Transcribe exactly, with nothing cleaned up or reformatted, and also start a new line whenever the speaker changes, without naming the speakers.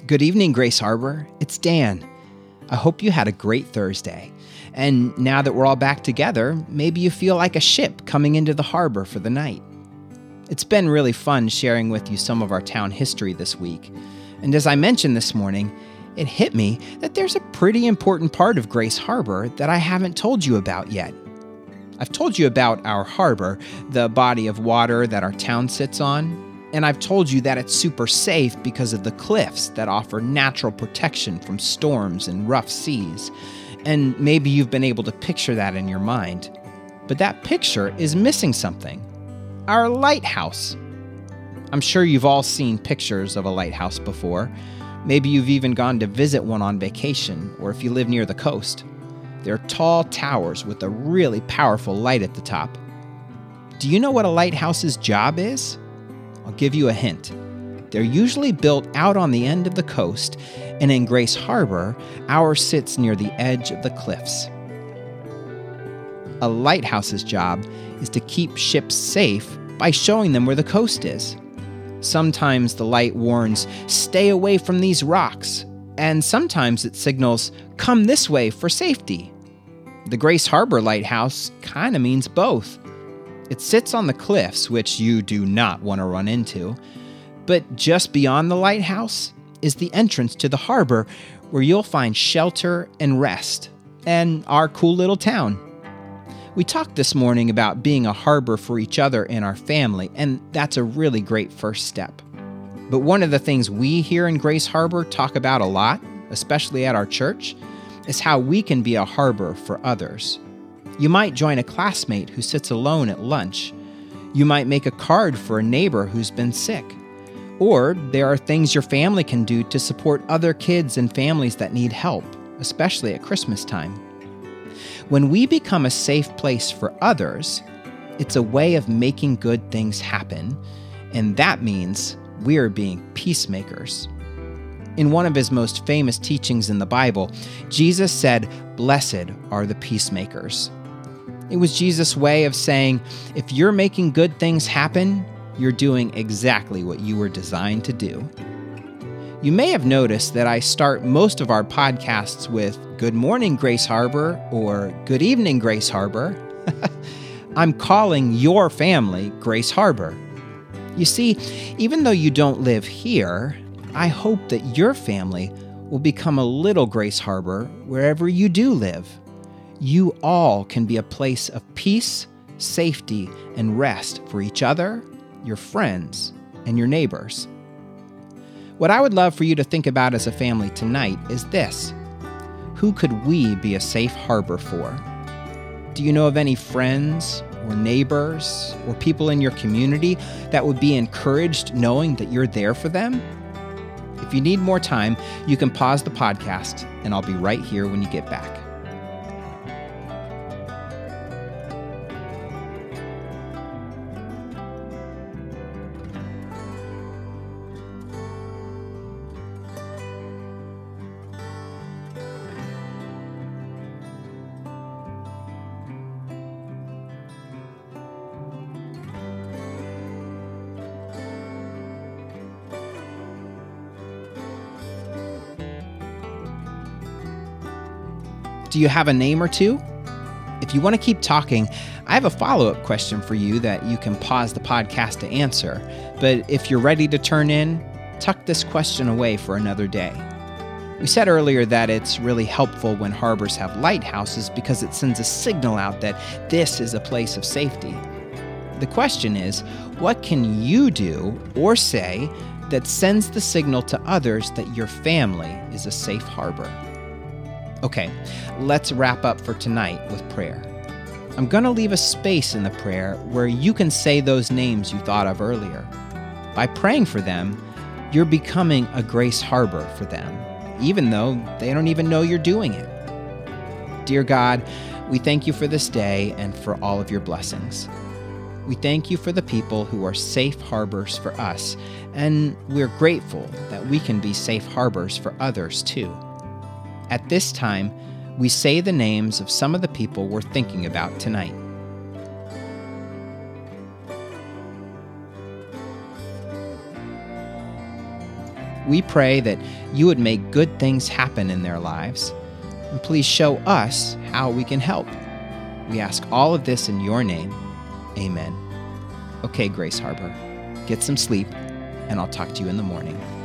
Good evening, Grace Harbor. It's Dan. I hope you had a great Thursday. And now that we're all back together, maybe you feel like a ship coming into the harbor for the night. It's been really fun sharing with you some of our town history this week. And as I mentioned this morning, it hit me that there's a pretty important part of Grace Harbor that I haven't told you about yet. I've told you about our harbor, the body of water that our town sits on, and I've told you that it's super safe because of the cliffs that offer natural protection from storms and rough seas. And maybe you've been able to picture that in your mind. But that picture is missing something. Our lighthouse. I'm sure you've all seen pictures of a lighthouse before. Maybe you've even gone to visit one on vacation, or if you live near the coast. They're tall towers with a really powerful light at the top. Do you know what a lighthouse's job is? I'll give you a hint. They're usually built out on the end of the coast, and in Grace Harbor, ours sits near the edge of the cliffs. A lighthouse's job is to keep ships safe by showing them where the coast is. Sometimes the light warns, "Stay away from these rocks," and sometimes it signals, "Come this way for safety." The Grace Harbor Lighthouse kind of means both. It sits on the cliffs, which you do not want to run into, but just beyond the lighthouse is the entrance to the harbor where you'll find shelter and rest, and our cool little town. We talked this morning about being a harbor for each other and our family, and that's a really great first step. But one of the things we here in Grace Harbor talk about a lot, especially at our church, is how we can be a harbor for others. You might join a classmate who sits alone at lunch. You might make a card for a neighbor who's been sick. Or there are things your family can do to support other kids and families that need help, especially at Christmas time. When we become a safe place for others, it's a way of making good things happen, and that means we're being peacemakers. In one of his most famous teachings in the Bible, Jesus said, "Blessed are the peacemakers." It was Jesus' way of saying, if you're making good things happen, you're doing exactly what you were designed to do. You may have noticed that I start most of our podcasts with "Good morning, Grace Harbor," or "Good evening, Grace Harbor." I'm calling your family Grace Harbor. You see, even though you don't live here, I hope that your family will become a little Grace Harbor wherever you do live. You all can be a place of peace, safety, and rest for each other, your friends, and your neighbors. What I would love for you to think about as a family tonight is this: who could we be a safe harbor for? Do you know of any friends or neighbors or people in your community that would be encouraged knowing that you're there for them? If you need more time, you can pause the podcast, and I'll be right here when you get back. Do you have a name or two? If you want to keep talking, I have a follow-up question for you that you can pause the podcast to answer. But if you're ready to turn in, tuck this question away for another day. We said earlier that it's really helpful when harbors have lighthouses because it sends a signal out that this is a place of safety. The question is, what can you do or say that sends the signal to others that your family is a safe harbor? Okay, let's wrap up for tonight with prayer. I'm going to leave a space in the prayer where you can say those names you thought of earlier. By praying for them, you're becoming a Grace Harbor for them, even though they don't even know you're doing it. Dear God, we thank you for this day and for all of your blessings. We thank you for the people who are safe harbors for us, and we're grateful that we can be safe harbors for others too. At this time, we say the names of some of the people we're thinking about tonight. We pray that you would make good things happen in their lives. And please show us how we can help. We ask all of this in your name. Amen. Okay, Grace Harbor, get some sleep, and I'll talk to you in the morning.